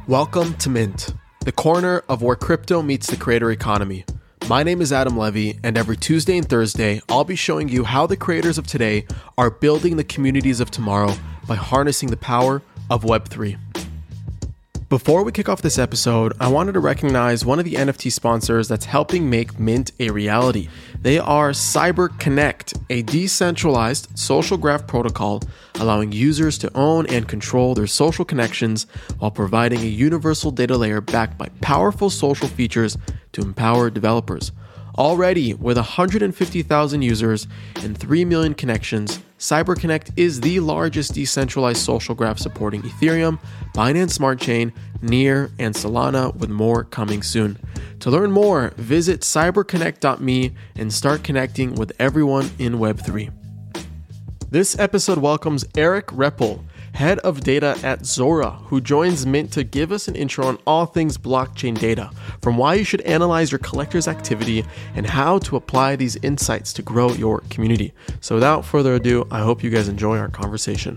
Welcome to Mint, the corner of where crypto meets the creator economy. My name is Adam Levy, and every Tuesday and Thursday, I'll be showing you how the creators of today are building the communities of tomorrow by harnessing the power of Web3. Before we kick off this episode, I wanted to recognize one of the NFT sponsors that's helping make Mint a reality. They are CyberConnect, a decentralized social graph protocol allowing users to own and control their social connections while providing a universal data layer backed by powerful social features to empower developers. Already, with 150,000 users and 3 million connections, CyberConnect is the largest decentralized social graph supporting Ethereum, Binance Smart Chain, Near, and Solana, with more coming soon. To learn more, visit cyberconnect.me and start connecting with everyone in Web3. This episode welcomes Eric Repple, head of data at Zora, who joins Mint to give us an intro on all things blockchain data, from why you should analyze your collector's activity and how to apply these insights to grow your community. So without further ado, I hope you guys enjoy our conversation.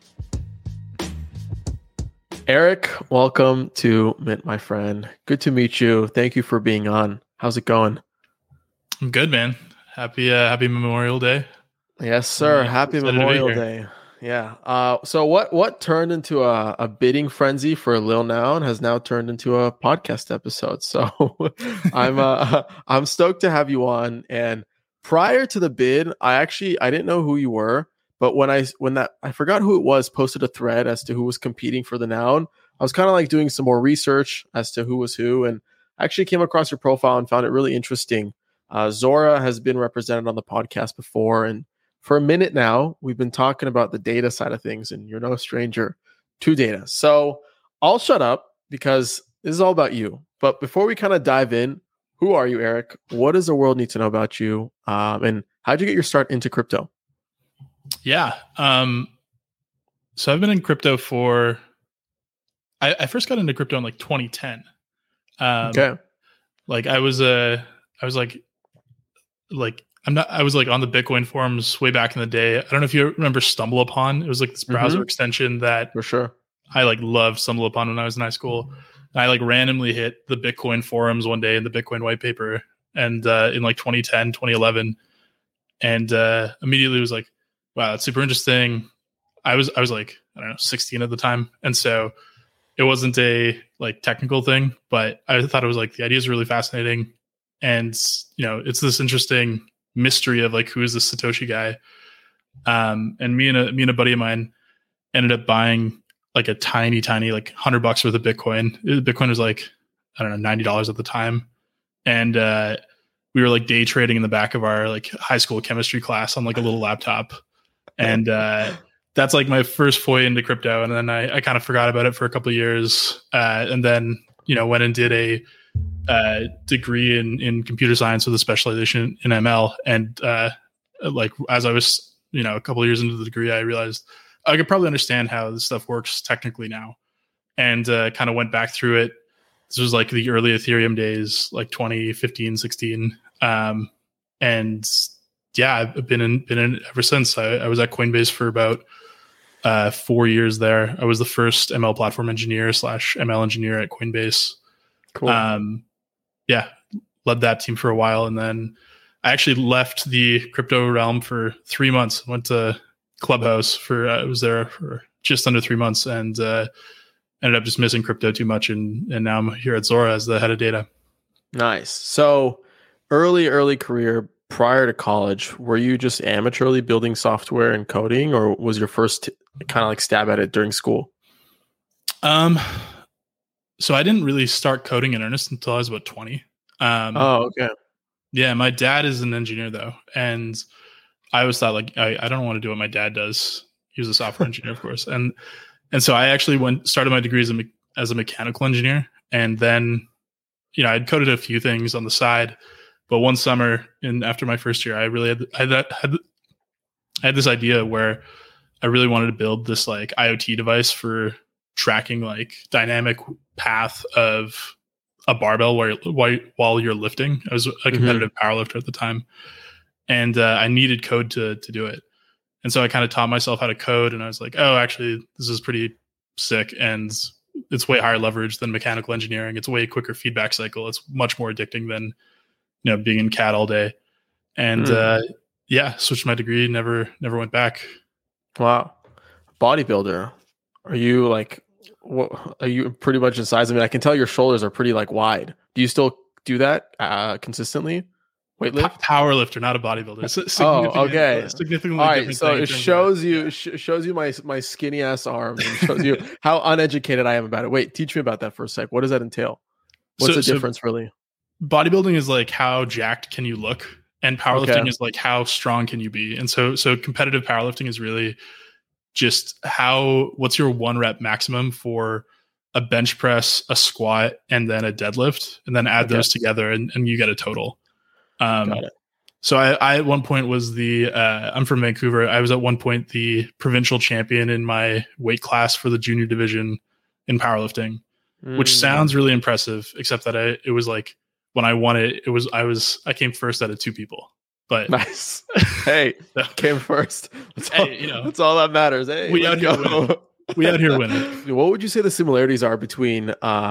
Eric, welcome to Mint, my friend. Good to meet you. Thank you for being on. How's it going? I'm good, man. Happy Memorial Day. Yes, sir. Happy Memorial Day. Yeah. So what turned into a bidding frenzy for Lil Now and has now turned into a podcast episode. So I'm stoked to have you on. And prior to the bid, I didn't know who you were, but when I forgot who it was, posted a thread as to who was competing for the Noun. I was kind of like doing some more research as to who was who, and I actually came across your profile and found it really interesting. Zora has been represented on the podcast before, and for a minute now, we've been talking about the data side of things, and you're no stranger to data. So I'll shut up because this is all about you. But before we kind of dive in, who are you, Eric? What does the world need to know about you? And how'd you get your start into crypto? Yeah. So I've been in crypto for... I first got into crypto in like 2010. Okay. Like I was like on the Bitcoin forums way back in the day. I don't know if you remember StumbleUpon. It was like this browser extension that for sure I like loved StumbleUpon when I was in high school. And I like randomly hit the Bitcoin forums one day in the Bitcoin white paper and in like 2010, 2011. And immediately was like, wow, that's super interesting. I was like, I don't know, 16 at the time. And so it wasn't a like technical thing, but I thought it was like the idea is really fascinating. And, it's this interesting mystery of like, who is this Satoshi guy? And me and a buddy of mine ended up buying like a tiny like $100 worth of Bitcoin. Bitcoin was like, I don't know, $90 at the time. And we were like day trading in the back of our like high school chemistry class on like a little laptop. And that's like my first foray into crypto. And then I kind of forgot about it for a couple of years. And then, went and did a degree in computer science with a specialization in ML. And like as I was, a couple of years into the degree, I realized I could probably understand how this stuff works technically now, and kind of went back through it. This was like the early Ethereum days, like 2015, 16. And yeah, I've been in ever since. I was at Coinbase for about 4 years there. I was the first ML platform engineer / ML engineer at Coinbase. Cool. Yeah, led that team for a while. And then I actually left the crypto realm for 3 months, went to Clubhouse I was there for just under 3 months, and ended up just missing crypto too much. And now I'm here at Zora as the head of data. Nice. So early career prior to college, were you just amateurly building software and coding, or was your first kind of like stab at it during school? So I didn't really start coding in earnest until I was about 20. Okay. Yeah, my dad is an engineer though, and I always thought like I don't want to do what my dad does. He was a software engineer, of course, and so I actually started my degree as a mechanical engineer, and then I'd coded a few things on the side, but one summer after my first year, I really had this idea where I really wanted to build this like IoT device for tracking like dynamic path of a barbell while you're lifting. I was a competitive powerlifter at the time, and I needed code to do it. And so I kind of taught myself how to code, and I was like, oh, actually, this is pretty sick. And it's way higher leverage than mechanical engineering. It's a way quicker feedback cycle. It's much more addicting than being in CAD all day. And switched my degree. Never went back. Wow, bodybuilder. Are you like? What are you pretty much in size? I mean, I can tell your shoulders are pretty like wide. Do you still do that consistently? Weightlift? Power lifter, not a bodybuilder. Okay. Significantly. All right. So it shows you my skinny ass arms and shows you how uneducated I am about it. Wait, teach me about that for a sec. What does that entail? What's the difference really? Bodybuilding is like how jacked can you look, and powerlifting is like how strong can you be. And so competitive powerlifting is really just what's your 1 rep maximum for a bench press, a squat, and then a deadlift, and then add those together and you get a total. Got it. So I at one point was I'm from Vancouver. I was at one point the provincial champion in my weight class for the junior division in powerlifting, which sounds really impressive, except that it was like when I won it, I came first out of 2 people. But nice. Hey, came first. That's all that matters. Hey, we out here winning. We out here winning. What would you say the similarities are between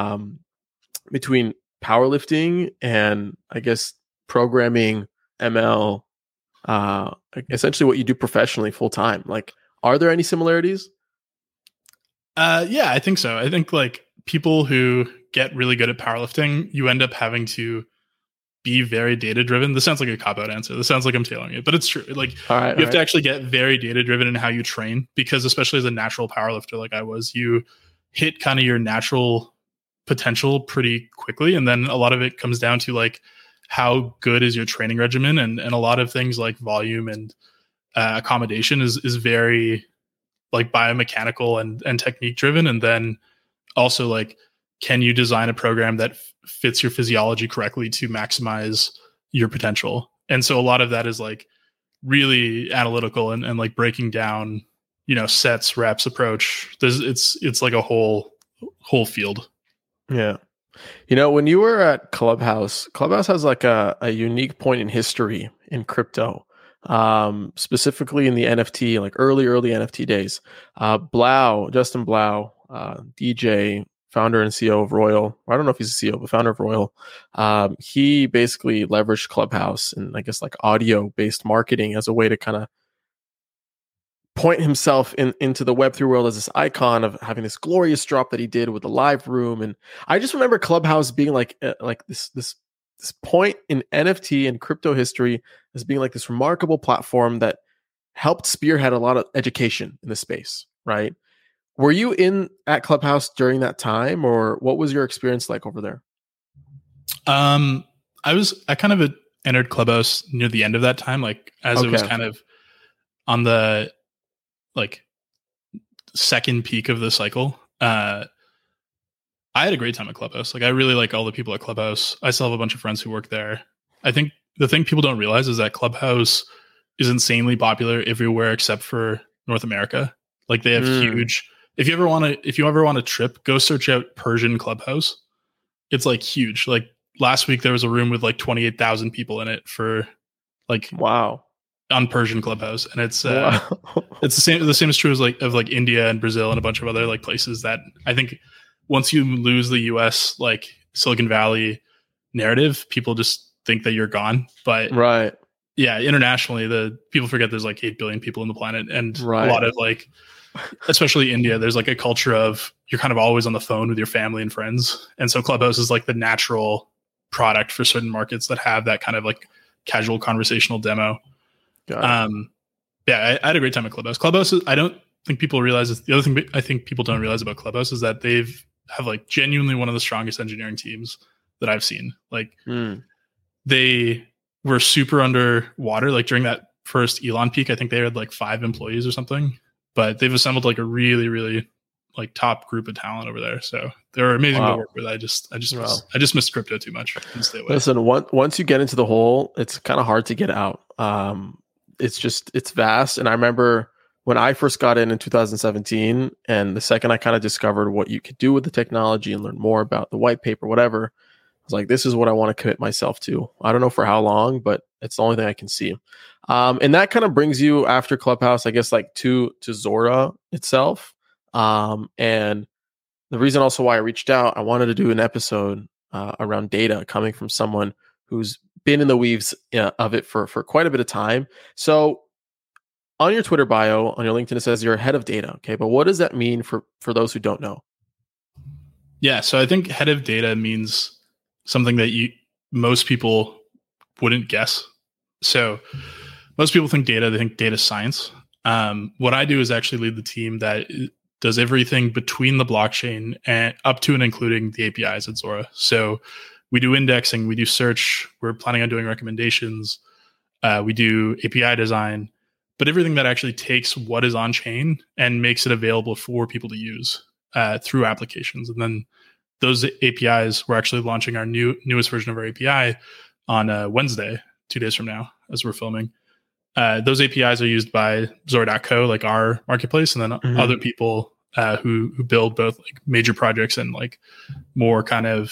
powerlifting and I guess programming, ML, essentially what you do professionally full time? Like, are there any similarities? Yeah, I think so. I think like people who get really good at powerlifting, you end up having to be very data driven. This sounds like a cop out answer. This sounds like I'm tailoring it, but it's true. Like you have to actually get very data driven in how you train, because especially as a natural powerlifter like I was, you hit kind of your natural potential pretty quickly. And then a lot of it comes down to like, how good is your training regimen? And a lot of things like volume and accommodation is very like biomechanical and technique driven. And then also like, can you design a program that fits your physiology correctly to maximize your potential? And so a lot of that is like really analytical and like breaking down, sets, reps, approach. It's like a whole field. Yeah. When you were at Clubhouse has like a unique point in history in crypto, specifically in the NFT, like early NFT days. Justin Blau, DJ, founder and CEO of Royal. I don't know if he's a CEO, but founder of Royal. He basically leveraged Clubhouse and I guess like audio-based marketing as a way to kind of point himself into the Web3 world as this icon of having this glorious drop that he did with the live room. And I just remember Clubhouse being like this point in NFT and crypto history as being like this remarkable platform that helped spearhead a lot of education in the space, right? Were you at Clubhouse during that time, or what was your experience like over there? I kind of entered Clubhouse near the end of that time, like as it was kind of on the like second peak of the cycle. I had a great time at Clubhouse. Like I really like all the people at Clubhouse. I still have a bunch of friends who work there. I think the thing people don't realize is that Clubhouse is insanely popular everywhere except for North America. Like they have huge. If you ever want a trip, go search out Persian Clubhouse. It's like huge. Like last week there was a room with like 28,000 people in it for like on Persian Clubhouse, and it's it's the same is true as like India and Brazil and a bunch of other like places that I think once you lose the US like Silicon Valley narrative, people just think that you're gone. But yeah, internationally the people forget there's like 8 billion people on the planet, and a lot of like especially India, there's like a culture of you're kind of always on the phone with your family and friends. And so Clubhouse is like the natural product for certain markets that have that kind of like casual conversational demo. I had a great time at Clubhouse. Clubhouse, I don't think people realize this. The other thing I think people don't realize about Clubhouse is that have like genuinely one of the strongest engineering teams that I've seen. Like they were super underwater. Like during that first Elon peak, I think they had like 5 employees or something, but they've assembled like a really, really like top group of talent over there. So they're amazing to work with. I just miss crypto too much. Stay away. Listen, once you get into the hole, it's kind of hard to get out. It's vast. And I remember when I first got in 2017, and the second I kind of discovered what you could do with the technology and learn more about the white paper, whatever, I was like, this is what I want to commit myself to. I don't know for how long, but it's the only thing I can see. And that kind of brings you after Clubhouse, I guess, like to Zora itself. And the reason also why I reached out, I wanted to do an episode around data coming from someone who's been in the weaves of it for quite a bit of time. So on your Twitter bio, on your LinkedIn, it says you're a head of data. Okay, but what does that mean for those who don't know? Yeah, so I think head of data means something that most people wouldn't guess. So most people think data, they think data science. What I do is actually lead the team that does everything between the blockchain and up to and including the APIs at Zora. So we do indexing, we do search, we're planning on doing recommendations, we do API design, but everything that actually takes what is on chain and makes it available for people to use through applications. And then those APIs, we're actually launching our newest version of our API on Wednesday, 2 days from now, as we're filming. Those APIs are used by Zora.co, like our marketplace, and then other people who build both like major projects and like more kind of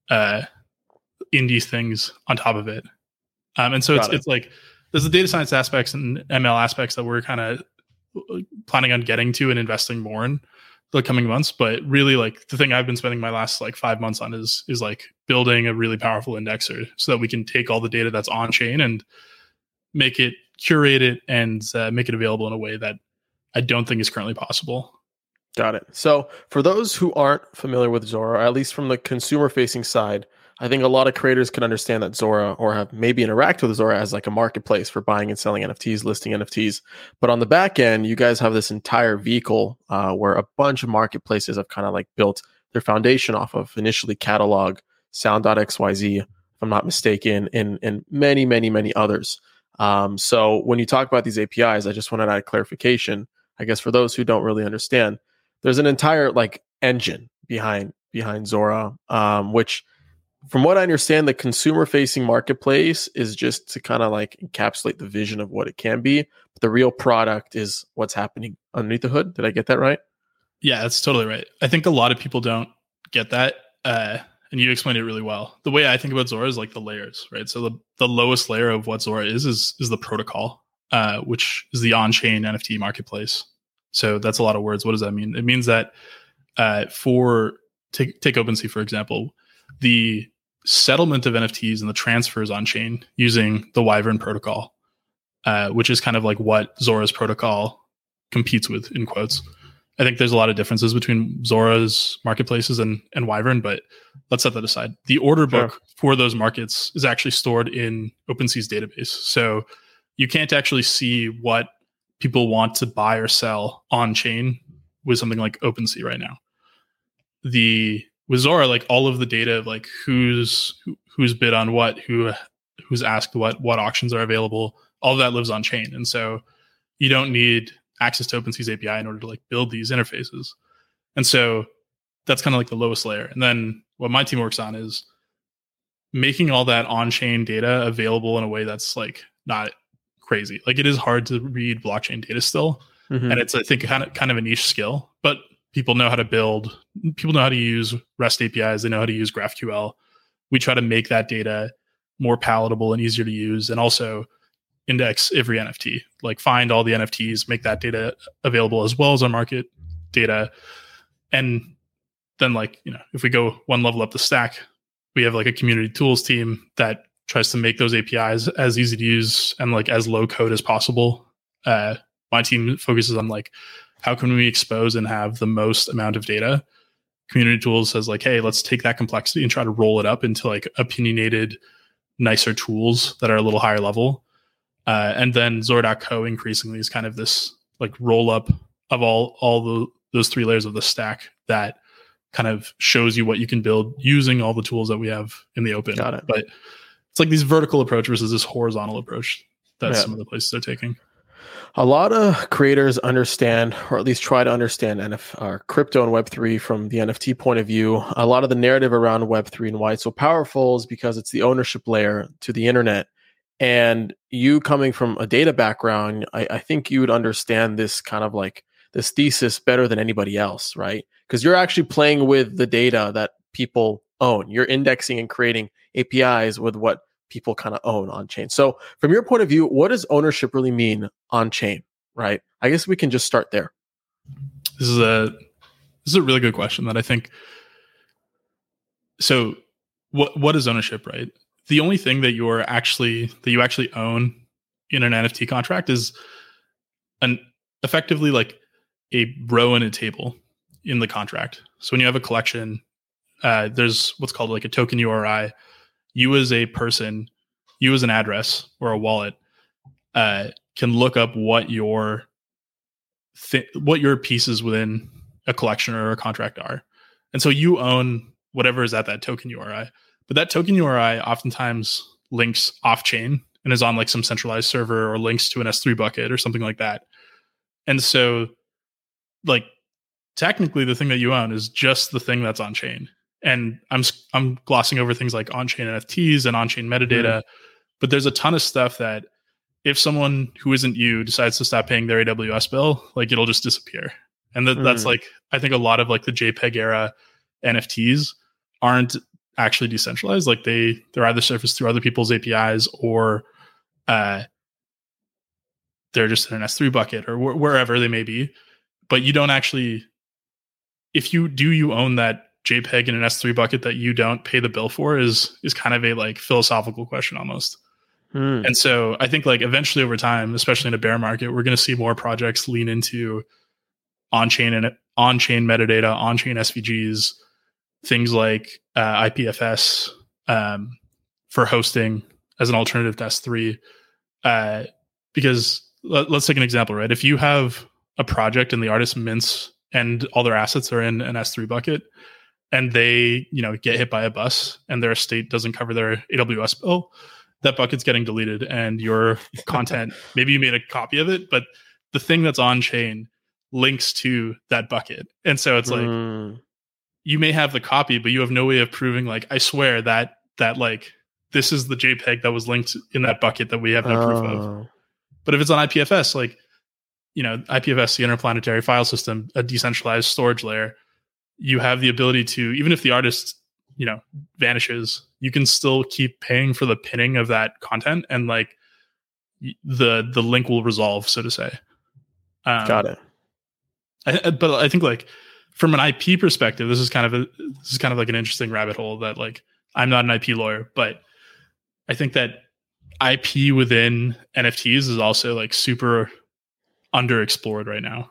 indie things on top of it. And so it's like there's the data science aspects and ML aspects that we're kind of planning on getting to and investing more in the coming months. But really, like the thing I've been spending my last like 5 months on is like building a really powerful indexer so that we can take all the data that's on chain and make it, curate it, and make it available in a way that I don't think is currently possible. Got it. So for those who aren't familiar with Zora, or at least from the consumer facing side, I think a lot of creators can understand that Zora, or have maybe interact with Zora as like a marketplace for buying and selling NFTs, listing NFTs. But on the back end, you guys have this entire vehicle where a bunch of marketplaces have kind of like built their foundation off of, initially Catalog, Sound.xyz, if I'm not mistaken, and many, many, many others. So when you talk about these APIs, I just wanted to add clarification. I guess for those who don't really understand, there's an entire like engine behind Zora, which, from what I understand, the consumer-facing marketplace is just to kind of like encapsulate the vision of what it can be. But the real product is what's happening underneath the hood. Did I get that right? Yeah, that's totally right. I think a lot of people don't get that. And you explained it really well. The way I think about Zora is like the layers, right? So the lowest layer of what Zora is the protocol, which is the on-chain NFT marketplace. So that's a lot of words. What does that mean? It means that take OpenSea, for example, the settlement of NFTs and the transfers on chain using the Wyvern protocol, which is kind of like what Zora's protocol competes with, in quotes. I think there's a lot of differences between Zora's marketplaces and Wyvern, but let's set that aside. The order book for those markets is actually stored in OpenSea's database. So you can't actually see what people want to buy or sell on chain with something like OpenSea right now. With Zora, like all of the data of like who's bid on what, who's asked what auctions are available, all of that lives on chain. And so you don't need access to OpenSea's API in order to like build these interfaces. And so that's kind of like the lowest layer. And then what my team works on is making all that on-chain data available in a way that's like not crazy. Like it is hard to read blockchain data still. And it's, I think, kind of a niche skill, but people know how to build, people know how to use REST APIs, they know how to use GraphQL. We try to make that data more palatable and easier to use, and also index every NFT, like find all the NFTs, make that data available as well as our market data. And then like, if we go one level up the stack, we have like a community tools team that tries to make those APIs as easy to use and like as low code as possible. My team focuses on like, how can we expose and have the most amount of data? Community tools says like, hey, let's take that complexity and try to roll it up into like opinionated, nicer tools that are a little higher level. And then Zora.co increasingly is kind of this like roll up of all those three layers of the stack that kind of shows you what you can build using all the tools that we have in the open. Got it. But it's like these vertical approach versus this horizontal approach that some of the places are taking. A lot of creators understand, or at least try to understand, crypto and Web3 from the NFT point of view. A lot of the narrative around Web3 and why it's so powerful is because it's the ownership layer to the internet. And you coming from a data background, I think you would understand this kind of like this thesis better than anybody else, right? Because you're actually playing with the data that people own. You're indexing and creating APIs with what people kind of own on chain. So from your point of view, what does ownership really mean on chain, right? I guess we can just start there. This is This is a really good question that I think. So, what is ownership, right? The only thing that you actually own in an NFT contract is an effectively like a row in a table in the contract. So when you have a collection, there's what's called like a token URI. You as a person, you as an address or a wallet, can look up what your pieces within a collection or a contract are. And so you own whatever is at that token URI. But that token URI oftentimes links off chain and is on like some centralized server or links to an S3 bucket or something like that. And so like technically the thing that you own is just the thing that's on chain. And I'm glossing over things like on-chain NFTs and on-chain metadata, but there's a ton of stuff that if someone who isn't you decides to stop paying their AWS bill, like it'll just disappear. And that's like, I think a lot of like the JPEG era NFTs aren't actually decentralized. Like they're either surfaced through other people's APIs or they're just in an S3 bucket or wherever they may be. But you don't actually, if you own that JPEG in an S3 bucket that you don't pay the bill for is kind of a like philosophical question almost. And so I think like eventually over time, especially in a bear market, we're going to see more projects lean into on-chain metadata, on-chain SVGs, things like IPFS for hosting as an alternative to S3. Because let's take an example, right? If you have a project and the artist mints and all their assets are in an S3 bucket and they, get hit by a bus and their estate doesn't cover their AWS bill, that bucket's getting deleted and your content, maybe you made a copy of it, but the thing that's on chain links to that bucket. And so it's like, you may have the copy, but you have no way of proving like, I swear that like, this is the JPEG that was linked in that bucket that we have no proof of. But if it's on IPFS, like, IPFS, the Interplanetary File System, a decentralized storage layer, you have the ability to, even if the artist, vanishes, you can still keep paying for the pinning of that content and like the link will resolve, so to say. Got it. But I think like from an IP perspective, this is kind of like an interesting rabbit hole that like I'm not an IP lawyer, but I think that IP within NFTs is also like super underexplored right now.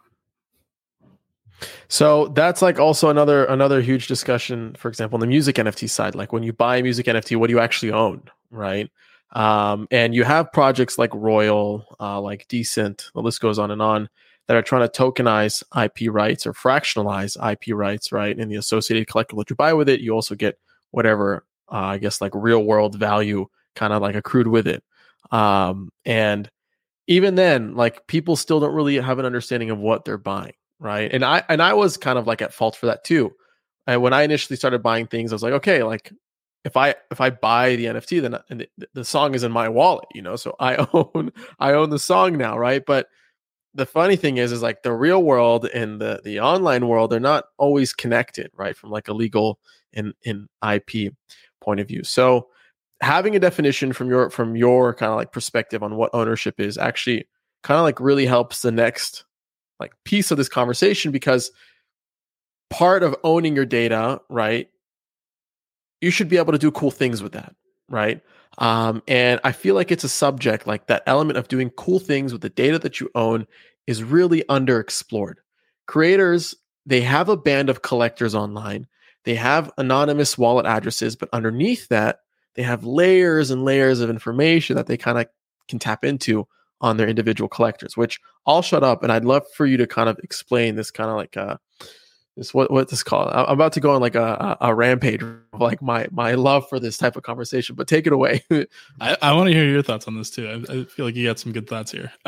So that's like also another huge discussion, for example, on the music NFT side. Like when you buy a music NFT, what do you actually own, right? And you have projects like Royal, like Decent, the list goes on, that are trying to tokenize IP rights or fractionalize IP rights, right? And the associated collectible that you buy with it, you also get whatever, I guess, like real world value kind of like accrued with it. And even then, like people still don't really have an understanding of what they're buying. Right. And I was kind of like at fault for that too. And when I initially started buying things, I was like, okay, like if I buy the NFT, then the song is in my wallet, so I own the song now. Right. But the funny thing is like the real world and the online world, they're not always connected, right? From like a legal and IP point of view. So having a definition from your kind of like perspective on what ownership is actually kind of like really helps the next like piece of this conversation, because part of owning your data, right, you should be able to do cool things with that, right? And I feel like it's a subject, like that element of doing cool things with the data that you own is really underexplored. Creators, they have a band of collectors online. They have anonymous wallet addresses, but underneath that, they have layers and layers of information that they kind of can tap into on their individual collectors, which I'll shut up and I'd love for you to kind of explain this kind of like this what this called. I'm about to go on like a rampage of like my love for this type of conversation, but take it away. I want to hear your thoughts on this too. I feel like you got some good thoughts here. Go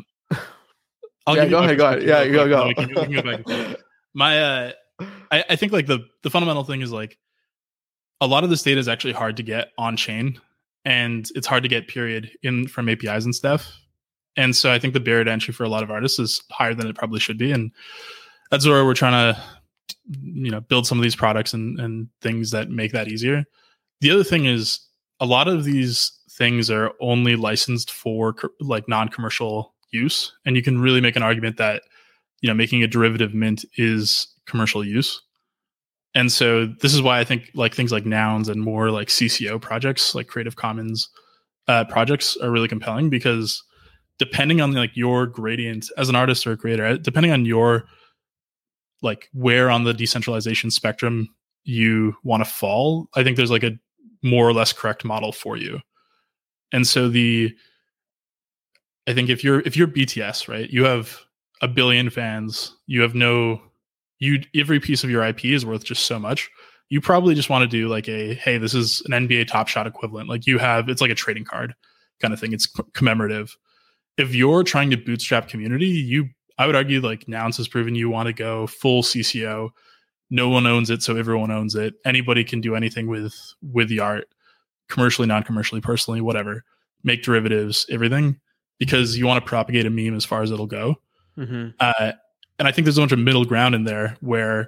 ahead. Yeah, go. We can go back and forth. I think like the fundamental thing is like a lot of this data is actually hard to get on chain, and it's hard to get period in from APIs and stuff. And so I think the barrier to entry for a lot of artists is higher than it probably should be. And that's where we're trying to, build some of these products and things that make that easier. The other thing is a lot of these things are only licensed for like non-commercial use. And you can really make an argument that, making a derivative mint is commercial use. And so this is why I think like things like Nouns and more like CCO projects, like Creative Commons projects, are really compelling, because depending on like your gradient as an artist or a creator, depending on your like where on the decentralization spectrum you want to fall, I think there's like a more or less correct model for you. And so I think if you're BTS, right, you have a billion fans, every piece of your IP is worth just so much. You probably just want to do like hey, this is an NBA Top Shot equivalent. Like it's like a trading card kind of thing. It's commemorative. If you're trying to bootstrap community, I would argue like Nouns has proven you want to go full CCO. No one owns it, so everyone owns it. Anybody can do anything with the art, commercially, non-commercially, personally, whatever. Make derivatives, everything, because you want to propagate a meme as far as it'll go. Mm-hmm. And I think there's a bunch of middle ground in there where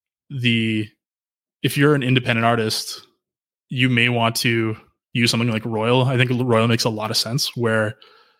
if you're an independent artist, you may want to use something like Royal. I think Royal makes a lot of sense, where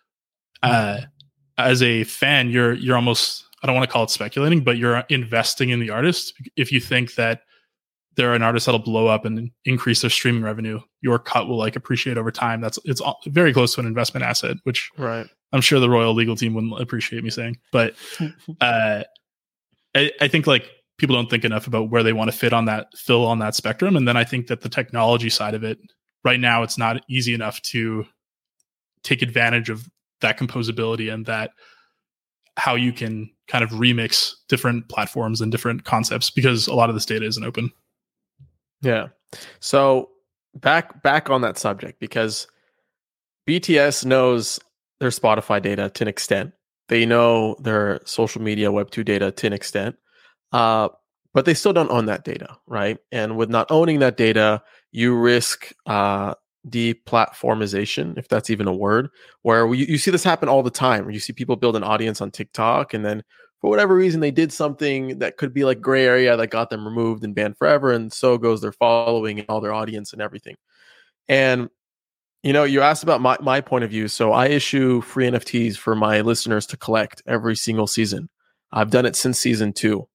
as a fan, you're almost, I don't want to call it speculating, but you're investing in the artist. If you think that they're an artist that'll blow up and increase their streaming revenue, your cut will like appreciate over time. It's very close to an investment asset, which right. I'm sure the Royal legal team wouldn't appreciate me saying. But I think like people don't think enough about where they want to fill on that spectrum. And then I think that the technology side of it, right now, it's not easy enough to take advantage of that composability and that how you can kind of remix different platforms and different concepts, because a lot of this data isn't open. Yeah. So back on that subject, because BTS knows their Spotify data to an extent. They know their social media Web2 data to an extent. But they still don't own that data, right? And with not owning that data, you risk deplatformization, if that's even a word, where you see this happen all the time, where you see people build an audience on TikTok, and then for whatever reason, they did something that could be like gray area that got them removed and banned forever, and so goes their following and all their audience and everything. And you asked about my point of view. So I issue free NFTs for my listeners to collect every single season. I've done it since season 2.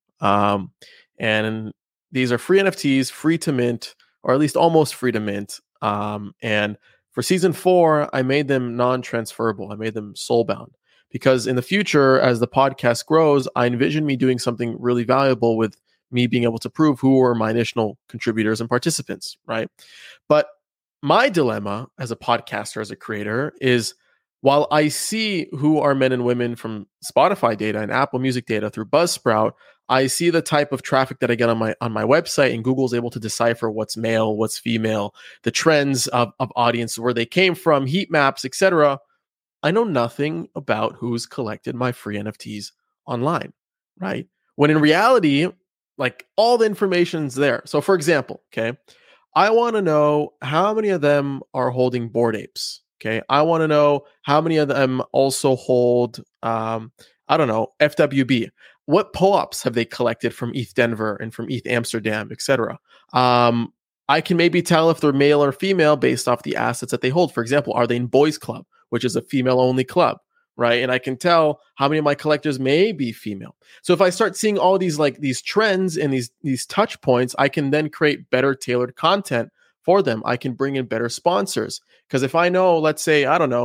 And these are free NFTs, free to mint, or at least almost free to mint. And for season 4, I made them non-transferable. I made them soul-bound, because in the future, as the podcast grows, I envision me doing something really valuable with me being able to prove who were my initial contributors and participants, right? But my dilemma as a podcaster, as a creator, is while I see who are men and women from Spotify data and Apple Music data through Buzzsprout, I see the type of traffic that I get on my website, and Google's able to decipher what's male, what's female, the trends of audience, where they came from, heat maps, etc. I know nothing about who's collected my free NFTs online, right? When in reality, like, all the information's there. So for example, okay, I want to know how many of them are holding Bored Apes. Okay, I want to know how many of them also hold, FWB. What POAPs have they collected from ETH Denver and from ETH Amsterdam, etc.? I can maybe tell if they're male or female based off the assets that they hold. For example, are they in Boys Club, which is a female-only club, right? And I can tell how many of my collectors may be female. So if I start seeing all these trends and these touch points, I can then create better tailored content for them. I can bring in better sponsors, because if I know, let's say,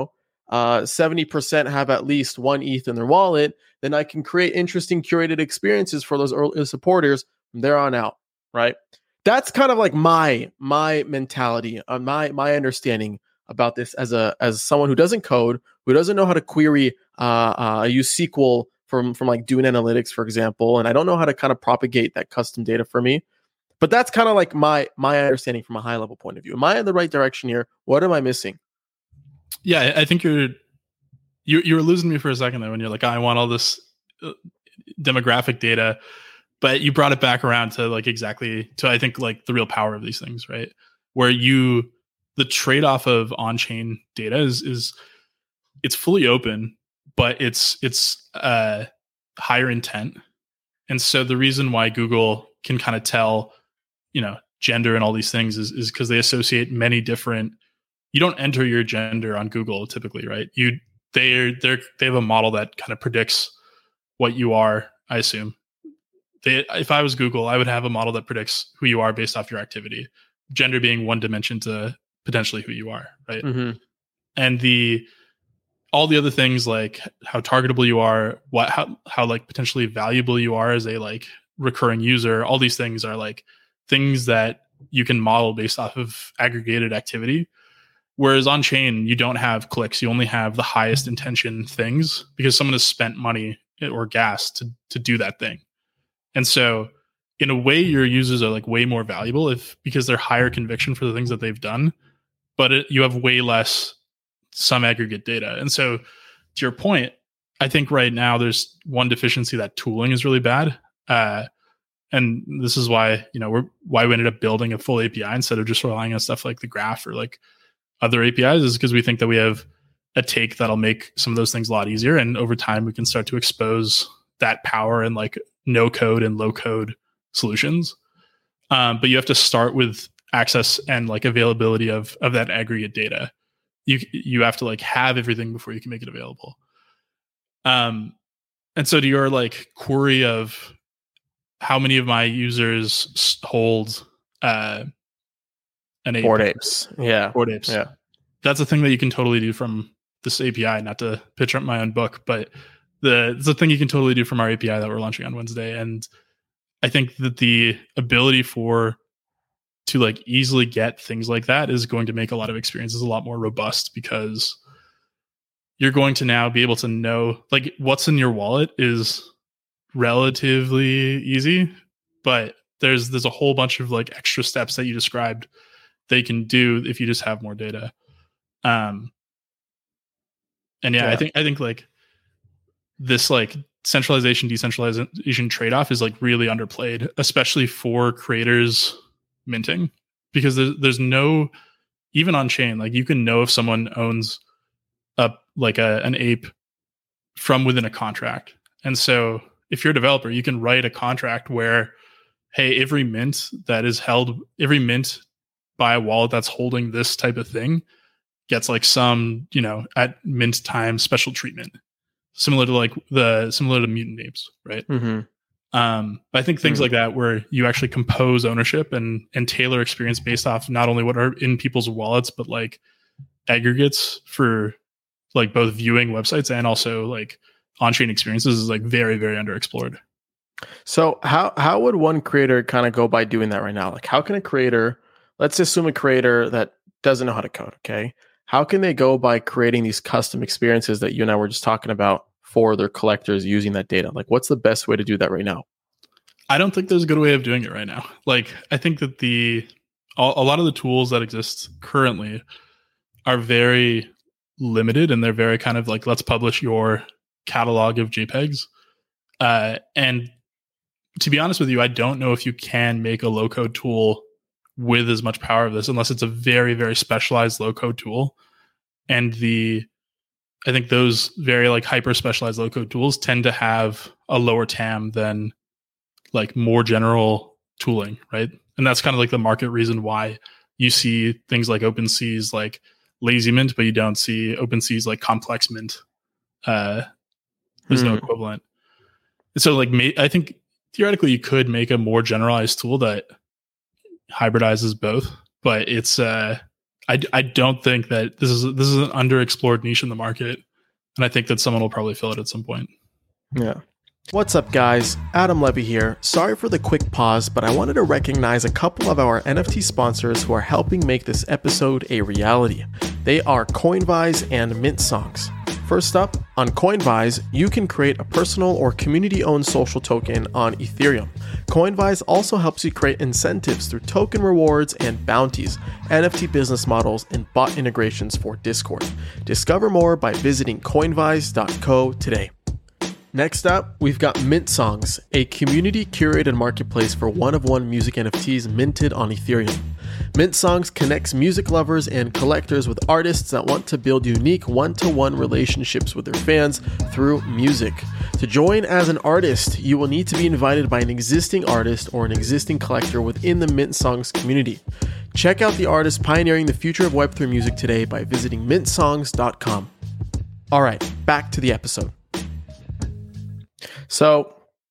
70% have at least one ETH in their wallet, then I can create interesting curated experiences for those early supporters from there on out, right? That's kind of like my mentality, my understanding about this as someone who doesn't code, who doesn't know how to query, use SQL from like Dune Analytics, for example, and I don't know how to kind of propagate that custom data for me. But that's kind of like my understanding from a high level point of view. Am I in the right direction here? What am I missing? Yeah, I think you were losing me for a second there when you're like, I want all this demographic data, but you brought it back around to like exactly to, I think, like the real power of these things, right? Where the trade-off of on-chain data is it's fully open, but it's higher intent. And so the reason why Google can kind of tell, gender and all these things is because they associate many different. You don't enter your gender on Google typically, right? They have a model that kind of predicts what you are. I assume if I was Google, I would have a model that predicts who you are based off your activity, gender being one dimension to potentially who you are, right? Mm-hmm. And all the other things like how targetable you are, how like potentially valuable you are as a like recurring user, all these things are like things that you can model based off of aggregated activity. Whereas on chain, you don't have clicks. You only have the highest intention things because someone has spent money or gas to do that thing. And so in a way, your users are like way more valuable because they're higher conviction for the things that they've done, but you have way less some aggregate data. And so to your point, I think right now there's one deficiency, that tooling is really bad. And this is why, why we ended up building a full API instead of just relying on stuff like the graph or like other APIs, is because we think that we have a take that'll make some of those things a lot easier. And over time, we can start to expose that power in like no code and low code solutions. But you have to start with access and like availability of that aggregate data. You have to like have everything before you can make it available. And so to your like query of how many of my users hold an ape. Bored apes. Yeah. Bored apes. Yeah. That's a thing that you can totally do from this API, not to pitch up my own book, but it's a thing you can totally do from our API that we're launching on Wednesday. And I think that the ability to like easily get things like that is going to make a lot of experiences a lot more robust, because you're going to now be able to know like what's in your wallet is relatively easy, but there's a whole bunch of like extra steps that you described they can do if you just have more data. And yeah. I think like this like centralization decentralization trade-off is like really underplayed, especially for creators minting, because there's no, even on chain, like you can know if someone owns an ape from within a contract. And so if you're a developer, you can write a contract where, hey, every mint by a wallet that's holding this type of thing gets like some, at mint time special treatment, similar to mutant apes, right? Mm-hmm. I think things like that, where you actually compose ownership and tailor experience based off not only what are in people's wallets, but like aggregates for like both viewing websites and also like on-chain experiences, is like very, very underexplored. So how would one creator kind of go by doing that right now? Like how can a creator, let's assume a creator that doesn't know how to code, okay? How can they go by creating these custom experiences that you and I were just talking about for their collectors using that data? Like what's the best way to do that right now? I don't think there's a good way of doing it right now. Like I think that a lot of the tools that exist currently are very limited, and they're very kind of like, let's publish your catalog of JPEGs. And to be honest with you, I don't know if you can make a low code tool with as much power of this unless it's a very, very specialized low code tool. And I think those very like hyper specialized low code tools tend to have a lower TAM than like more general tooling, right? And that's kind of like the market reason why you see things like OpenSea's like lazy mint, but you don't see OpenSea's like complex mint. There's no equivalent. So like I think theoretically you could make a more generalized tool that hybridizes both, but it's I don't think that this is an underexplored niche in the market, and I think that someone will probably fill it at some point. Yeah. What's up, guys? Adam Levy here. Sorry for the quick pause, but I wanted to recognize a couple of our NFT sponsors who are helping make this episode a reality. They are Coinvise and Mint Songs. First up, on Coinvise, you can create a personal or community-owned social token on Ethereum. Coinvise also helps you create incentives through token rewards and bounties, NFT business models, and bot integrations for Discord. Discover more by visiting coinvise.co today. Next up, we've got Mint Songs, a community-curated marketplace for one-of-one music NFTs minted on Ethereum. Mint Songs connects music lovers and collectors with artists that want to build unique one-to-one relationships with their fans through music. To join as an artist, you will need to be invited by an existing artist or an existing collector within the Mint Songs community. Check out the artists pioneering the future of Web3 music today by visiting mintsongs.com. All right, back to the episode. So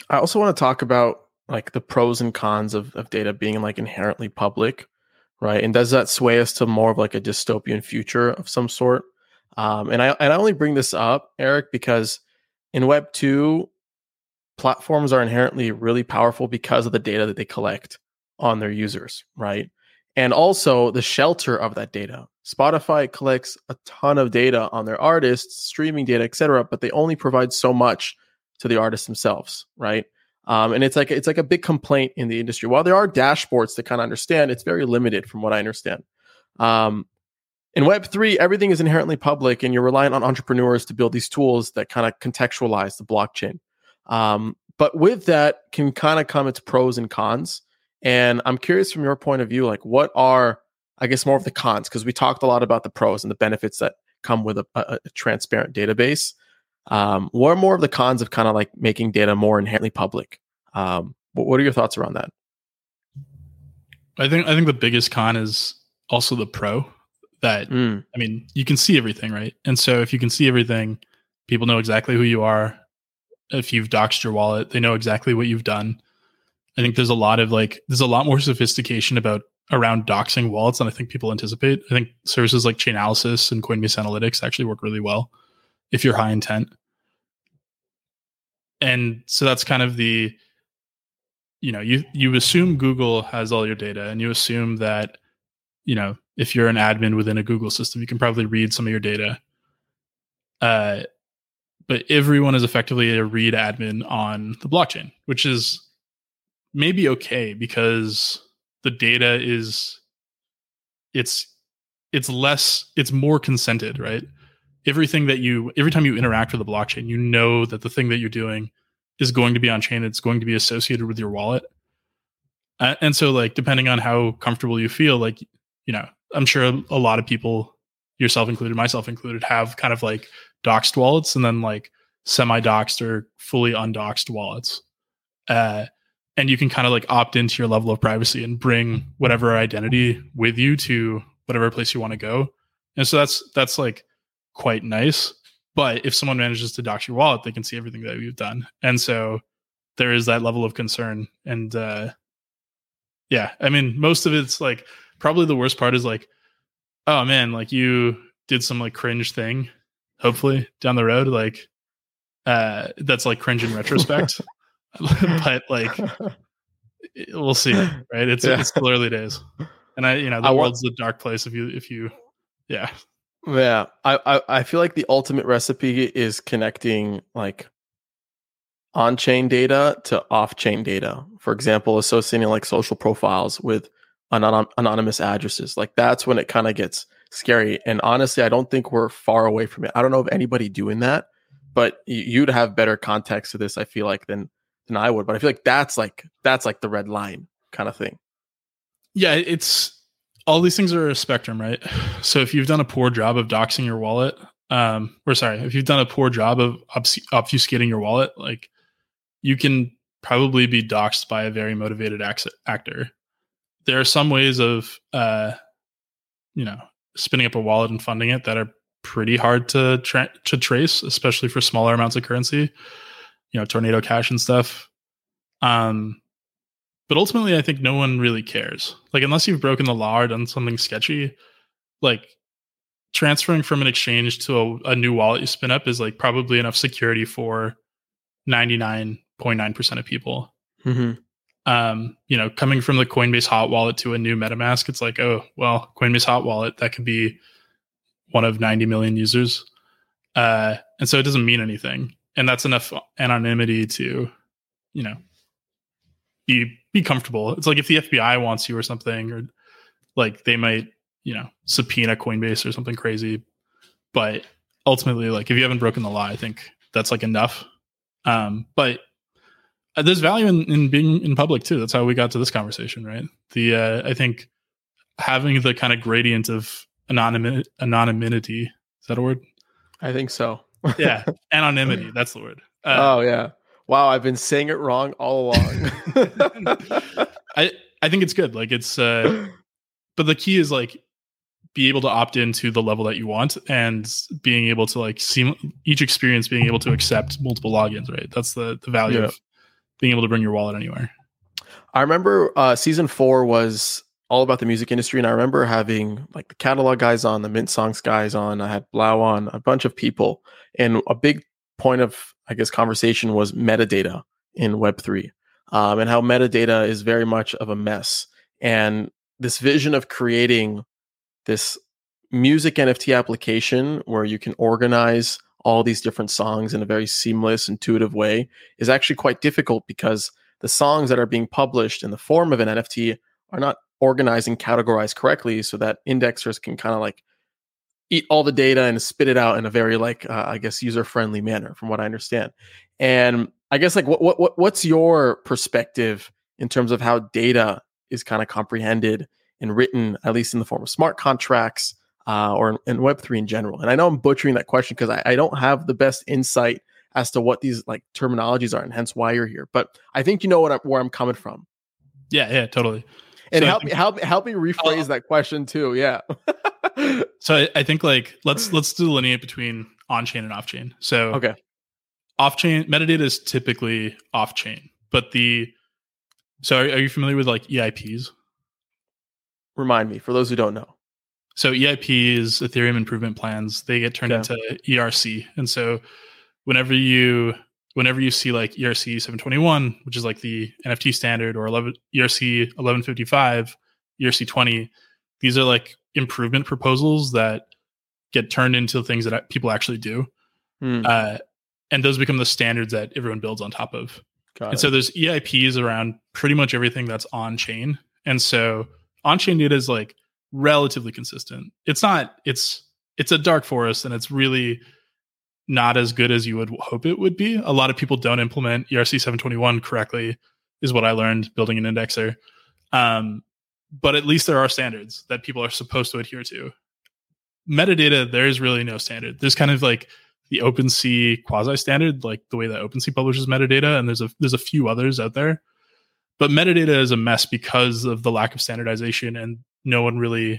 I also want to talk about like the pros and cons of data being like inherently public, right? And does that sway us to more of like a dystopian future of some sort? And I only bring this up, Eric, because in Web 2, platforms are inherently really powerful because of the data that they collect on their users, right? And also the shelter of that data. Spotify collects a ton of data on their artists, streaming data, etc., but they only provide so much to the artists themselves, right? And it's like a big complaint in the industry. While there are dashboards to kind of understand, it's very limited from what I understand. In Web3, everything is inherently public, and you're reliant on entrepreneurs to build these tools that kind of contextualize the blockchain. But with that can kind of come its pros and cons. And I'm curious from your point of view, like what are, I guess, more of the cons? Because we talked a lot about the pros and the benefits that come with a transparent database. What are more of the cons of kind of like making data more inherently public? What are your thoughts around that? I think the biggest con is also the pro that, I mean, you can see everything, right? And so if you can see everything, people know exactly who you are. If you've doxed your wallet, they know exactly what you've done. I think there's a lot more sophistication around doxing wallets than I think people anticipate. I think services like Chainalysis and Coinbase Analytics actually work really well if you're high intent. And so that's kind of the, you assume Google has all your data, and you assume that, if you're an admin within a Google system, you can probably read some of your data. But everyone is effectively a read admin on the blockchain, which is maybe okay because the data it's more consented, right? Every time you interact with the blockchain, you know that the thing that you're doing is going to be on chain. It's going to be associated with your wallet. And so like, depending on how comfortable you feel, like, I'm sure a lot of people, yourself included, myself included, have kind of like doxed wallets and then like semi-doxed or fully undoxed wallets. And you can kind of like opt into your level of privacy and bring whatever identity with you to whatever place you want to go. And so that's like quite nice. But if someone manages to dox your wallet, they can see everything that you've done. And so there is that level of concern. And yeah, I mean, most of it's like, probably the worst part is like, oh man, like you did some like cringe thing, hopefully down the road, like that's like cringe in retrospect. But like, we'll see, right? It's still early days. And the world's a dark place if you yeah. Yeah, I feel like the ultimate recipe is connecting like on-chain data to off-chain data. For example, associating like social profiles with anonymous addresses. Like that's when it kind of gets scary. And honestly, I don't think we're far away from it. I don't know of anybody doing that, but you'd have better context to this, I feel like, than I would. But I feel like that's like the red line kind of thing. Yeah, it's all these things are a spectrum, right? So if you've done a poor job of doxing your wallet, if you've done a poor job of obfuscating your wallet, like you can probably be doxed by a very motivated actor. There are some ways of, spinning up a wallet and funding it that are pretty hard to trace, especially for smaller amounts of currency, Tornado Cash and stuff. But ultimately, I think no one really cares. Like, unless you've broken the law or done something sketchy, like transferring from an exchange to a new wallet you spin up is like probably enough security for 99.9% of people. Mm-hmm. Coming from the Coinbase hot wallet to a new MetaMask, it's like, oh, well, Coinbase hot wallet, that could be one of 90 million users. And so it doesn't mean anything. And that's enough anonymity to, be comfortable. It's like if the FBI wants you or something, or like they might, subpoena Coinbase or something crazy. But ultimately, like if you haven't broken the law, I think that's like enough. But there's value in being in public too. That's how we got to this conversation, right? I think having the kind of gradient of anonymity, is that a word? I think so. Yeah, anonymity. That's the word. Oh yeah. Wow, I've been saying it wrong all along. I think it's good. Like it's, but the key is like be able to opt into the level that you want and being able to like see each experience, being able to accept multiple logins. Right. That's the value of being able to bring your wallet anywhere. I remember season 4 was all about the music industry, and I remember having like the catalog guys on, the Mint Songs guys on. I had Blau on, a bunch of people, and a big point of, I guess, conversation was metadata in Web3, and how metadata is very much of a mess. And this vision of creating this music NFT application where you can organize all these different songs in a very seamless, intuitive way is actually quite difficult, because the songs that are being published in the form of an NFT are not organized and categorized correctly, so that indexers can kind of like eat all the data and spit it out in a very like I guess user-friendly manner, from what I understand. And I guess like what's your perspective in terms of how data is kind of comprehended and written, at least in the form of smart contracts, or in Web3 in general? And I know I'm butchering that question because I don't have the best insight as to what these like terminologies are, and hence why you're here. But I think you know where I'm coming from. Yeah, totally. And so help me rephrase that question too. Yeah. So I think like let's delineate between on-chain and off-chain. So okay, off-chain metadata is typically off-chain, but so are you familiar with like EIPs? Remind me, for those who don't know. So EIP is Ethereum Improvement Plans. They get turned into ERC, and so whenever you see like ERC 721, which is like the NFT standard, or ERC 1155, ERC 20, these are like improvement proposals that get turned into things that people actually do. And those become the standards that everyone builds on top of. So there's EIPs around pretty much everything that's on chain. And so on chain data is like relatively consistent. It's a dark forest, and it's really not as good as you would hope it would be. A lot of people don't implement ERC 721 correctly, is what I learned building an indexer. But at least there are standards that people are supposed to adhere to. Metadata, there is really no standard. There's kind of like the OpenSea quasi standard, like the way that OpenSea publishes metadata, and there's a few others out there. But metadata is a mess because of the lack of standardization, and no one really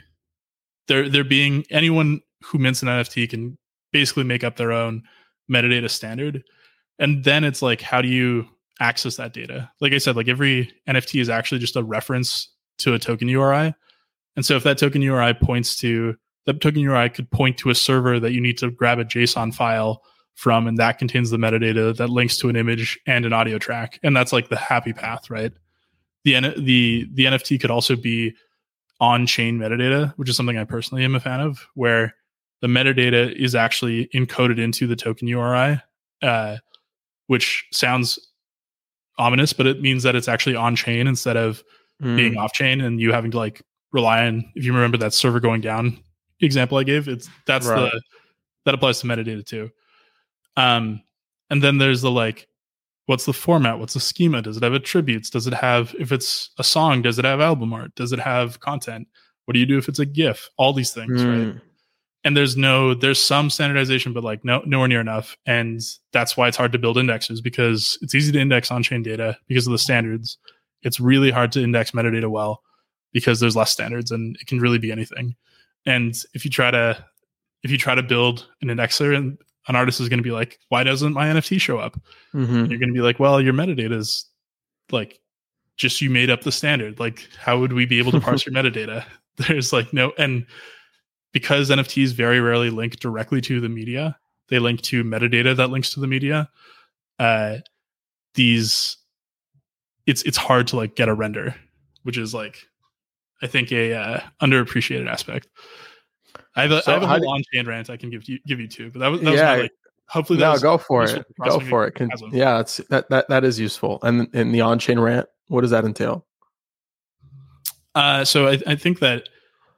anyone who mints an NFT can basically make up their own metadata standard. And then it's like, how do you access that data? Like I said, like every NFT is actually just a reference to a token URI. And so if that token URI could point to a server that you need to grab a JSON file from, and that contains the metadata that links to an image and an audio track. And that's like the happy path, right? The NFT could also be on-chain metadata, which is something I personally am a fan of, where the metadata is actually encoded into the token URI, which sounds ominous, but it means that it's actually on-chain instead of being off-chain, and you having to like rely on, if you remember that server going down example I gave, that applies to metadata too. And then there's the like, what's the format? What's the schema? Does it have attributes? Does it have, if it's a song, does it have album art? Does it have content? What do you do if it's a GIF? All these things, right? And there's some standardization, but like nowhere near enough. And that's why it's hard to build indexes, because it's easy to index on-chain data because of the standards. It's really hard to index metadata well because there's less standards, and it can really be anything. And if you try to build an indexer, and an artist is going to be like, why doesn't my NFT show up? And you're going to be like, well, your metadata is like, just, you made up the standard. Like, how would we be able to parse your metadata? There's like no, and because NFTs very rarely link directly to the media, they link to metadata that links to the media. It's hard to like get a render, which is like, I think a underappreciated aspect. I have a whole on-chain rant I can give you too, but that was my, like, hopefully that was go for it. Go for it. Yeah, it's that is useful. And in the on-chain rant, what does that entail? So I think that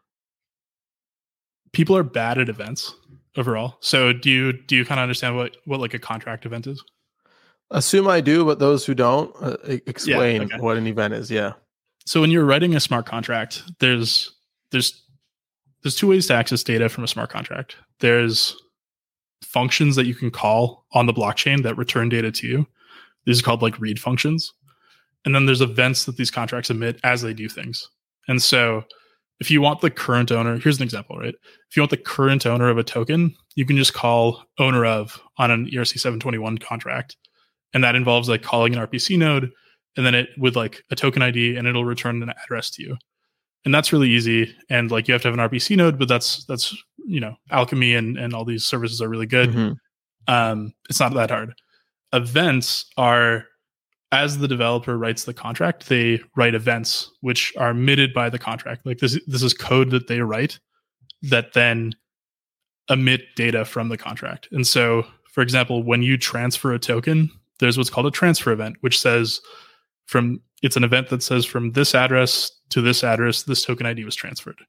people are bad at events overall. So do you kind of understand what like a contract event is? Assume I do, but those who don't, explain what an event is. Yeah. So when you're writing a smart contract, there's two ways to access data from a smart contract. There's functions that you can call on the blockchain that return data to you. These are called like read functions. And then there's events that these contracts emit as they do things. And so if you want the current owner, here's an example, right? If you want the current owner of a token, you can just call owner of on an ERC 721 contract. And that involves like calling an RPC node and then it with like a token ID, and it'll return an address to you. And that's really easy. And like you have to have an RPC node, but that's Alchemy and all these services are really good. Mm-hmm. It's not that hard. Events are, as the developer writes the contract, they write events which are emitted by the contract. Like this is code that they write that then emit data from the contract. And so, for example, when you transfer a token, there's what's called a transfer event, which says it's an event that says from this address to this address, this token ID was transferred.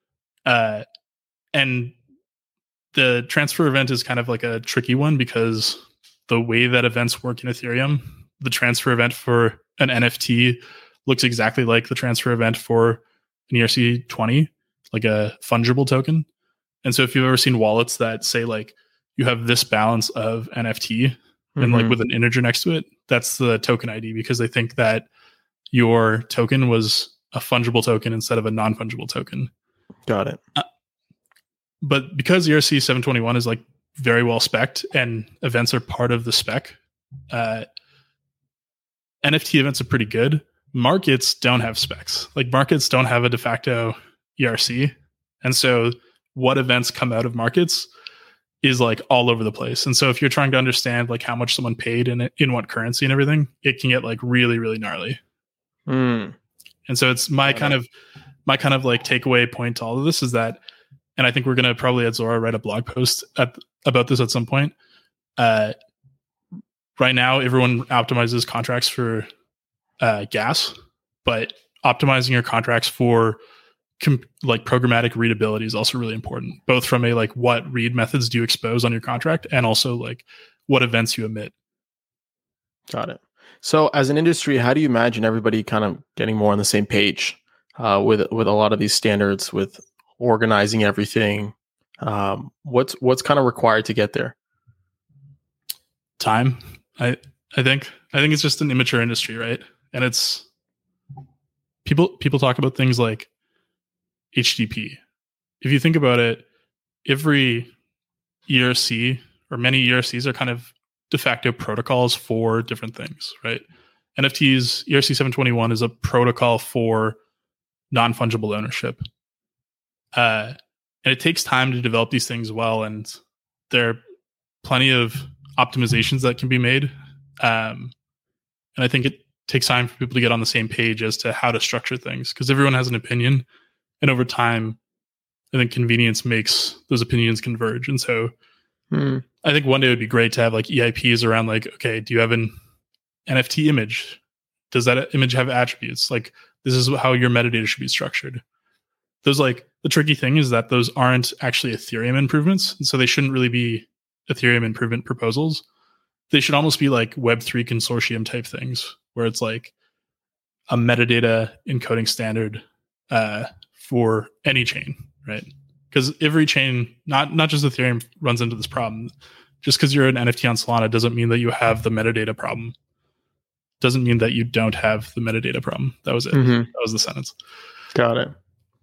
And the transfer event is kind of like a tricky one because the way that events work in Ethereum, the transfer event for an NFT looks exactly like the transfer event for an ERC20, like a fungible token. And so if you've ever seen wallets that say like you have this balance of NFT and like with an integer next to it, that's the token ID because they think that your token was a fungible token instead of a non-fungible token. Got it. But because ERC 721 is like very well spec'd and events are part of the spec, NFT events are pretty good. Markets don't have specs. Like markets don't have a de facto ERC. And so what events come out of markets is like all over the place. And so if you're trying to understand like how much someone paid in what currency and everything, it can get like really, really gnarly. And so it's my kind of like takeaway point to all of this is that, and I think we're going to probably at Zora write a blog post about this at some point. Right now, everyone optimizes contracts for gas, but optimizing your contracts for like programmatic readability is also really important, both from a like what read methods do you expose on your contract and also like what events you emit. Got it. So as an industry, how do you imagine everybody kind of getting more on the same page with a lot of these standards, with organizing everything? What's kind of required to get there? Time. I think it's just an immature industry, right? And it's people talk about things like HTTP. If you think about it, every ERC or many ERCs are kind of de facto protocols for different things, right? NFTs, ERC 721 is a protocol for non-fungible ownership. And it takes time to develop these things well, and there are plenty of optimizations that can be made. And I think it takes time for people to get on the same page as to how to structure things, because everyone has an opinion. And over time, I think convenience makes those opinions converge. And so I think one day it would be great to have like EIPs around like, okay, do you have an NFT image? Does that image have attributes? Like, this is how your metadata should be structured. Those like, the tricky thing is that those aren't actually Ethereum improvements. And so they shouldn't really be Ethereum improvement proposals. They should almost be like Web3 consortium type things, where it's like a metadata encoding standard for any chain, right? Because every chain, not just Ethereum, runs into this problem. Just because you're an NFT on Solana doesn't mean that you have the metadata problem. Doesn't mean that you don't have the metadata problem. That was it. That was the sentence. Got it.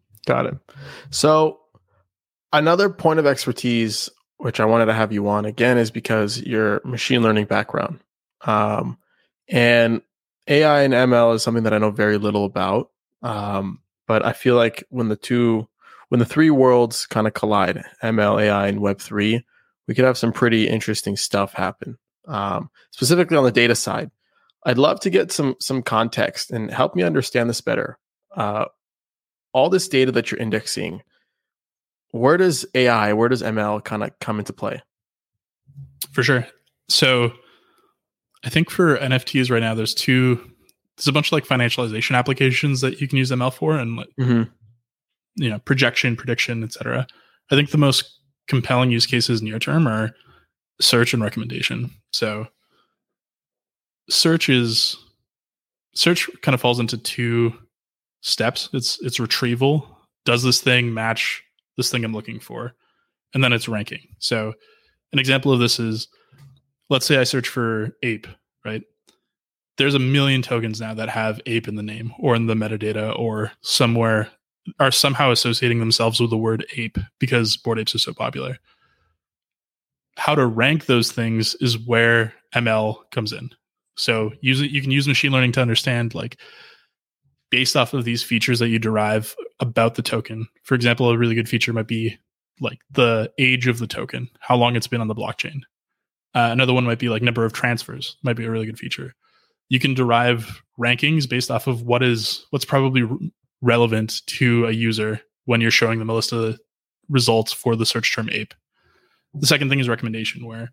So another point of expertise, which I wanted to have you on again, is because your machine learning background. And AI and ML is something that I know very little about. But I feel like when the three worlds kind of collide, ML, AI, and Web3, we could have some pretty interesting stuff happen. Specifically on the data side, I'd love to get some context and help me understand this better. All this data that you're indexing, where does AI, where does ML kind of come into play? For sure. So I think for NFTs right now, there's a bunch of like financialization applications that you can use ML for, and like, projection, prediction, etc. I think the most compelling use cases near term are search and recommendation. So search kind of falls into two steps. It's retrieval. Does this thing match this thing I'm looking for? And then it's ranking. So an example of this is, let's say I search for ape, right? There's a million tokens now that have ape in the name or in the metadata or somewhere, are somehow associating themselves with the word ape because Bored Apes are so popular. How to rank those things is where ML comes in. So you can use machine learning to understand, like, based off of these features that you derive about the token. For example, a really good feature might be like the age of the token, how long it's been on the blockchain. Another one might be like number of transfers, might be a really good feature. You can derive rankings based off of what's probably relevant to a user when you're showing them a list of the results for the search term ape. The second thing is recommendation, where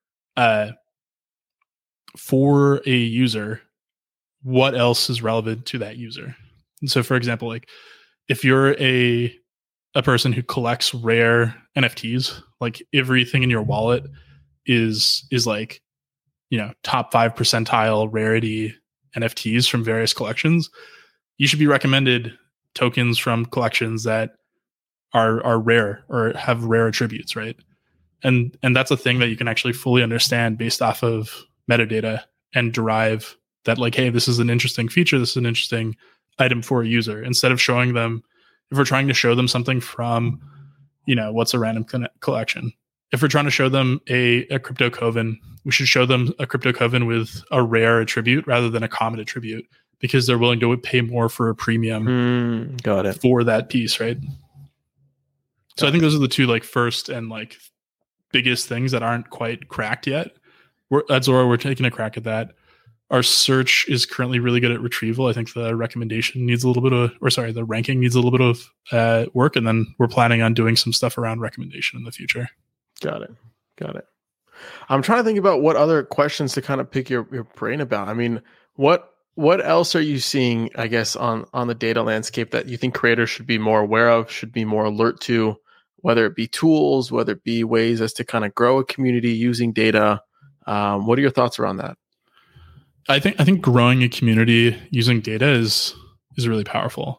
for a user, what else is relevant to that user? And so, for example, like if you're a person who collects rare NFTs, like everything in your wallet is like, top 5 percentile rarity NFTs from various collections, you should be recommended tokens from collections that are rare or have rare attributes, right? And that's a thing that you can actually fully understand based off of metadata and derive that, like, hey, this is an interesting feature, this is an interesting item for a user. Instead of showing them, if we're trying to show them something from, what's a random collection, if we're trying to show them a crypto coven, we should show them a crypto coven with a rare attribute rather than a common attribute, because they're willing to pay more for a premium Got it. for that piece, right? So I think those are the two, like, first and like biggest things that aren't quite cracked yet. At Zora, we're taking a crack at that. Our search is currently really good at retrieval. I think the recommendation needs a little bit of, the ranking needs a little bit of work. And then we're planning on doing some stuff around recommendation in the future. Got it. I'm trying to think about what other questions to kind of pick your brain about. I mean, what else are you seeing, I guess, on the data landscape that you think creators should be more aware of, should be more alert to, whether it be tools, whether it be ways as to kind of grow a community using data? What are your thoughts around that? I think growing a community using data is really powerful.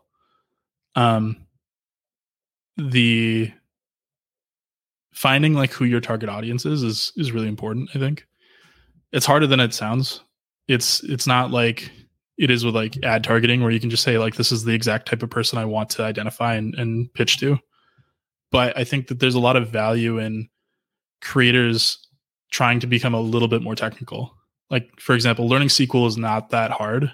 The finding like who your target audience is really important. I think it's harder than it sounds. It's not like it is with like ad targeting, where you can just say like, this is the exact type of person I want to identify and pitch to. But I think that there's a lot of value in creators trying to become a little bit more technical. Like, for example, learning SQL is not that hard.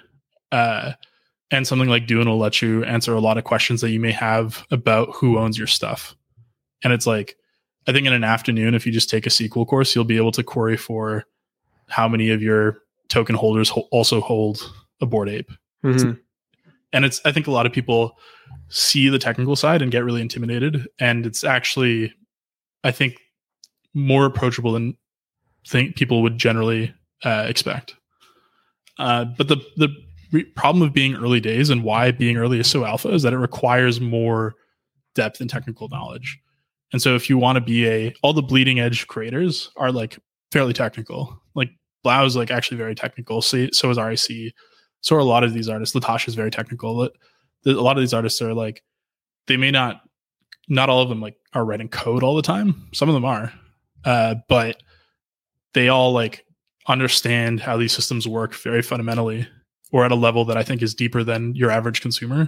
And something like Duin will let you answer a lot of questions that you may have about who owns your stuff. And it's like, I think in an afternoon, if you just take a SQL course, you'll be able to query for how many of your token holders also hold a Bored Ape. Mm-hmm. And I think a lot of people see the technical side and get really intimidated. And it's actually, I think, more approachable than people would generally expect. But the problem of being early days and why being early is so alpha is that it requires more depth and technical knowledge. And so if you want to be all the bleeding edge creators are like fairly technical. Like Blau is like actually very technical. So is RIC. So are a lot of these artists. Latasha is very technical. A lot of these artists are like, they may not all of them like are writing code all the time. Some of them are, but they all like understand how these systems work very fundamentally, or at a level that I think is deeper than your average consumer.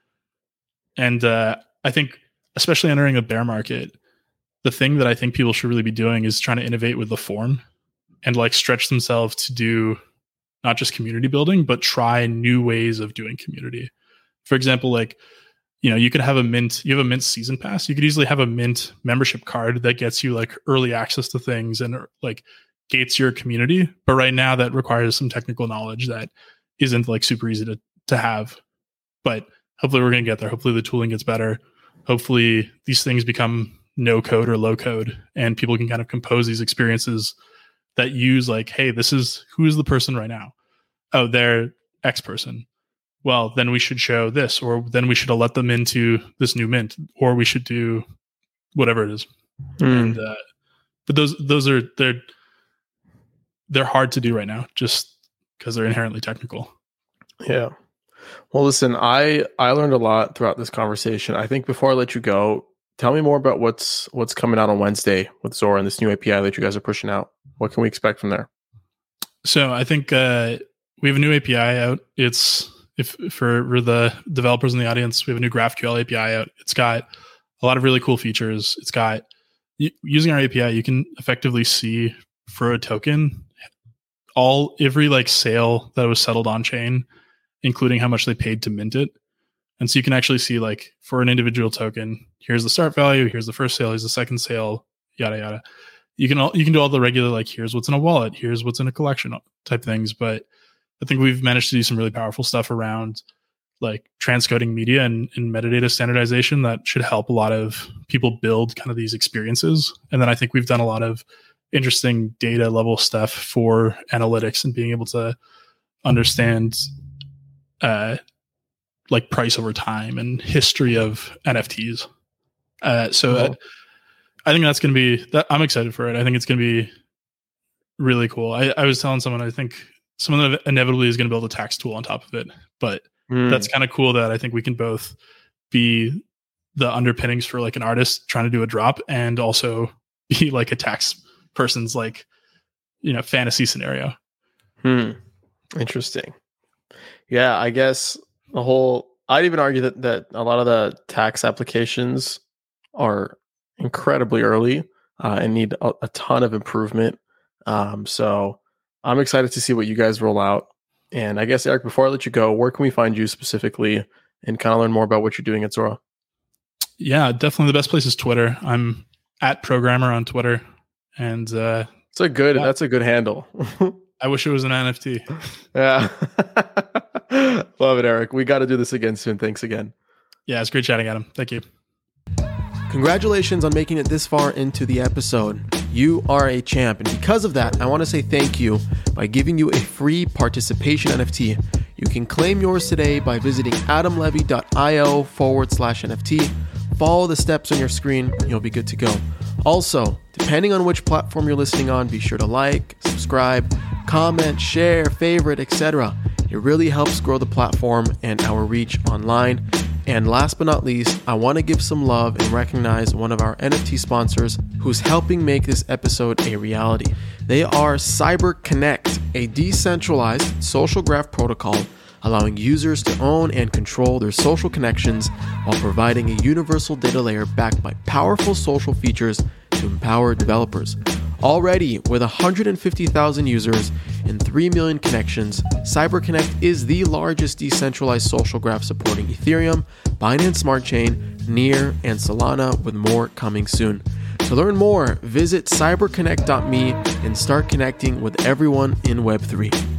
And I think, especially entering a bear market, the thing that I think people should really be doing is trying to innovate with the form and like stretch themselves to do not just community building, but try new ways of doing community. For example, like, you could have you have a Mint season pass. You could easily have a Mint membership card that gets you like early access to things and like gates your community. But right now that requires some technical knowledge that isn't like super easy to have. But hopefully we're going to get there. Hopefully the tooling gets better. Hopefully these things become no code or low code, and people can kind of compose these experiences that use like, hey, who is the person right now? Oh, they're X person. Well, then we should show this, or then we should let them into this new Mint, or we should do whatever it is. And but those are they're hard to do right now, just because they're inherently technical. Yeah. Well, listen, I learned a lot throughout this conversation. I think before I let you go, tell me more about what's coming out on Wednesday with Zora and this new API that you guys are pushing out. What can we expect from there? So I think we have a new API out. It's for the developers in the audience, we have a new GraphQL API out. It's got a lot of really cool features. It's got, using our API, you can effectively see for a token every like sale that was settled on chain, including how much they paid to mint it. And so you can actually see, like, for an individual token, here's the start value, here's the first sale, here's the second sale, yada yada. You can do all the regular, like, here's what's in a wallet, here's what's in a collection type things. But I think we've managed to do some really powerful stuff around like transcoding media and metadata standardization that should help a lot of people build kind of these experiences. And then I think we've done a lot of interesting data level stuff for analytics and being able to understand like price over time and history of NFTs. I think that's going to be that. I'm excited for it. I think it's going to be really cool. I was telling someone, I think someone inevitably is going to build a tax tool on top of it, but that's kind of cool that I think we can both be the underpinnings for like an artist trying to do a drop and also be like a tax person's like, fantasy scenario. Interesting. Yeah, I guess I'd even argue that a lot of the tax applications are incredibly early and need a ton of improvement. So I'm excited to see what you guys roll out. And I guess, Eric, before I let you go, where can we find you specifically and kind of learn more about what you're doing at Zora? Yeah, definitely the best place is Twitter. I'm at Programmer on Twitter. And that's a good handle. I wish it was an NFT. Yeah. Love it, Eric. We got to do this again soon. Thanks again. Yeah, it's great chatting, Adam. Thank you. Congratulations on making it this far into the episode. You are a champ. And because of that, I want to say thank you by giving you a free participation NFT. You can claim yours today by visiting adamlevy.io/NFT. Follow the steps on your screen. You'll be good to go. Also, depending on which platform you're listening on, be sure to like, subscribe, comment, share, favorite, etc. It really helps grow the platform and our reach online. And last but not least, I want to give some love and recognize one of our NFT sponsors who's helping make this episode a reality. They are CyberConnect, a decentralized social graph protocol allowing users to own and control their social connections while providing a universal data layer backed by powerful social features to empower developers. Already, with 150,000 users and 3 million connections, CyberConnect is the largest decentralized social graph supporting Ethereum, Binance Smart Chain, Near, and Solana, with more coming soon. To learn more, visit cyberconnect.me and start connecting with everyone in Web3.